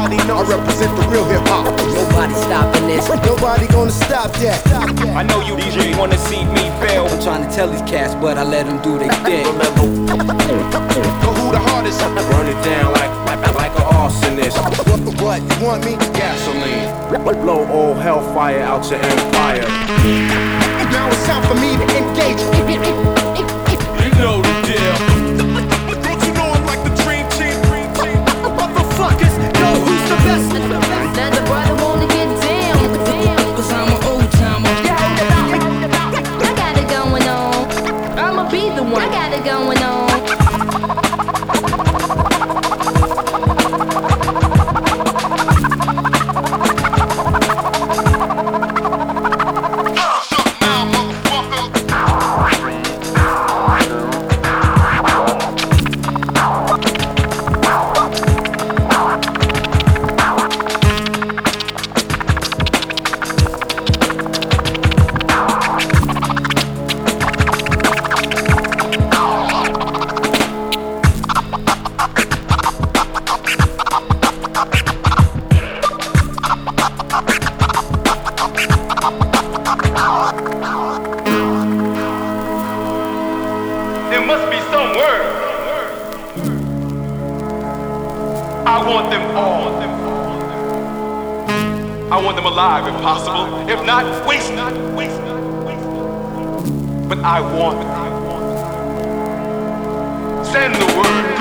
everybody knows I represent the real hip hop. Nobody stopping this. Nobody gonna stop that. I know you DJ wanna see me fail. I'm trying to tell these cats, but I let them do their thing. Remember, go who the hardest? Burn it down like an arsonist. What, you want me? Gasoline. Blow all hellfire out your empire. Now it's time for me to engage. You know the deal. Don't you know I'm like the dream team? Motherfuckers, know who's the best. Now the brother wanna get down. Cause I'm an old timer. I got it going on. I'ma be the one. I got it going on. There must be some word. I want them all. I want them alive if possible. If not, waste. But I want. Send the word.